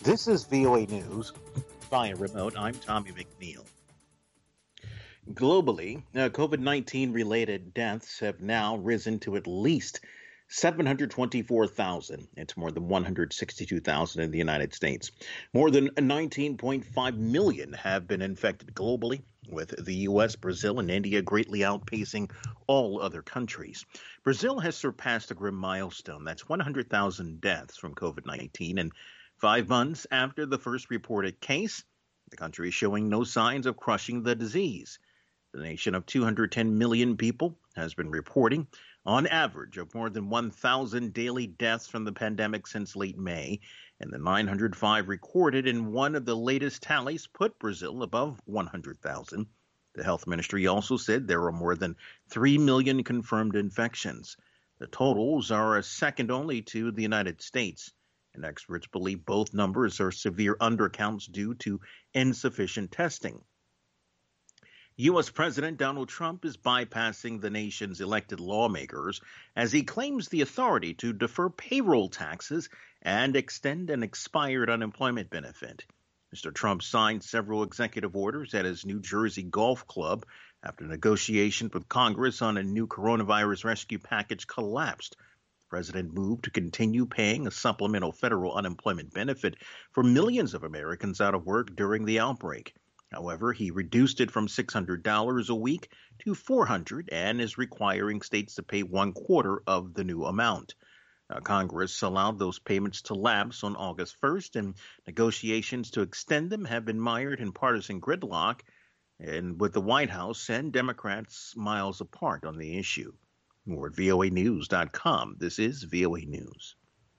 This is VOA News. Via remote, I'm Tommy McNeil. Globally, COVID-19 related deaths have now risen to at least 724,000. It's more than 162,000 in the United States. More than 19.5 million have been infected globally, with the U.S., Brazil, and India greatly outpacing all other countries. Brazil has surpassed a grim milestone. That's 100,000 deaths from COVID-19 in 5 months after the first reported case. The country is showing no signs of crushing the disease. The nation of 210 million people has been reporting, on average, of more than 1,000 daily deaths from the pandemic since late May, and the 905 recorded in one of the latest tallies put Brazil above 100,000. The health ministry also said there are more than 3 million confirmed infections. The totals are second only to the United States, and experts believe both numbers are severe undercounts due to insufficient testing. U.S. President Donald Trump is bypassing the nation's elected lawmakers as he claims the authority to defer payroll taxes and extend an expired unemployment benefit. Mr. Trump signed several executive orders at his New Jersey golf club after negotiations with Congress on a new coronavirus rescue package collapsed. The president moved to continue paying a supplemental federal unemployment benefit for millions of Americans out of work during the outbreak. However, he reduced it from $600 a week to $400 and is requiring states to pay 1/4 of the new amount. Congress allowed those payments to lapse on August 1st, and negotiations to extend them have been mired in partisan gridlock, and with the White House and Democrats miles apart on the issue. More at voanews.com. This is VOA News.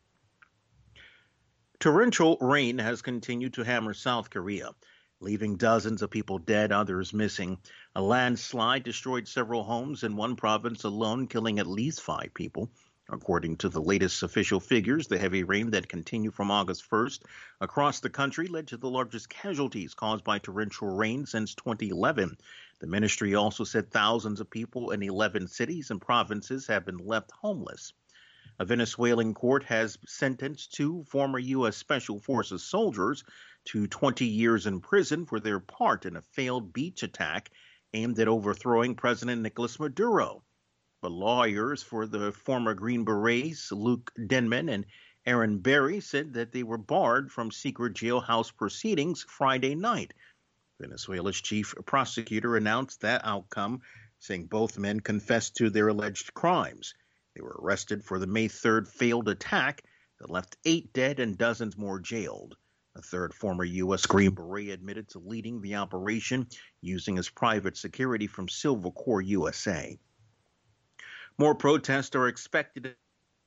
Torrential rain has continued to hammer South Korea, leaving dozens of people dead, others missing. A landslide destroyed several homes in one province alone, killing at least 5 people. According to the latest official figures, the heavy rain that continued from August 1st across the country led to the largest casualties caused by torrential rain since 2011. The ministry also said thousands of people in 11 cities and provinces have been left homeless. A Venezuelan court has sentenced 2 former U.S. Special Forces soldiers to 20 years in prison for their part in a failed beach attack aimed at overthrowing President Nicolas Maduro. But lawyers for the former Green Berets, Luke Denman and Aaron Berry, said that they were barred from secret jailhouse proceedings Friday night. Venezuela's chief prosecutor announced that outcome, saying both men confessed to their alleged crimes. They were arrested for the May 3rd failed attack that left 8 dead and dozens more jailed. A third former U.S. Green Beret admitted to leading the operation using his private security from Silver Corps USA. More protests are expected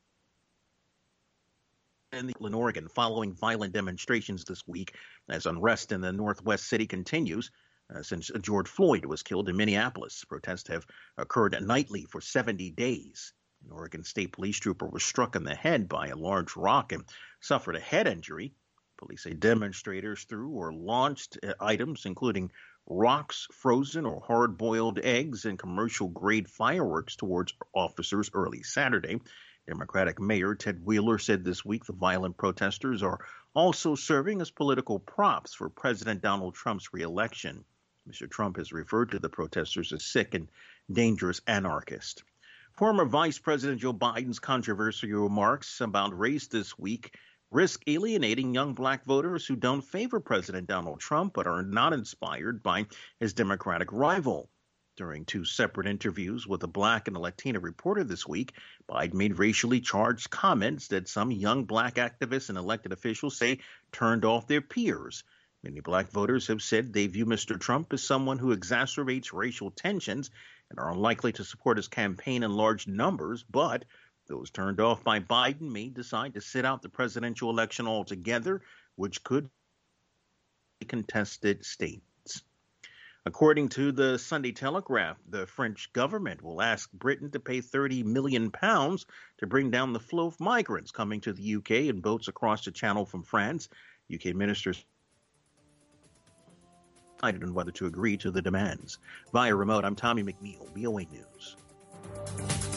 in Oregon following violent demonstrations this week as unrest in the Northwest city continues. Since George Floyd was killed in Minneapolis, protests have occurred nightly for 70 days. An Oregon State Police trooper was struck in the head by a large rock and suffered a head injury. Police say demonstrators threw or launched items including rocks, frozen or hard-boiled eggs, and commercial-grade fireworks towards officers early Saturday. Democratic Mayor Ted Wheeler said this week the violent protesters are also serving as political props for President Donald Trump's reelection. Mr. Trump has referred to the protesters as sick and dangerous anarchists. Former Vice President Joe Biden's controversial remarks about race this week risk alienating young black voters who don't favor President Donald Trump but are not inspired by his Democratic rival. During 2 separate interviews with a black and a Latina reporter this week, Biden made racially charged comments that some young black activists and elected officials say turned off their peers. Many black voters have said they view Mr. Trump as someone who exacerbates racial tensions and are unlikely to support his campaign in large numbers, but those turned off by Biden may decide to sit out the presidential election altogether, which could be contested states. According to the Sunday Telegraph, the French government will ask Britain to pay £30 million to bring down the flow of migrants coming to the UK in boats across the Channel from France. UK ministers decided on whether to agree to the demands. Via remote, I'm Tommy McNeil, VOA News.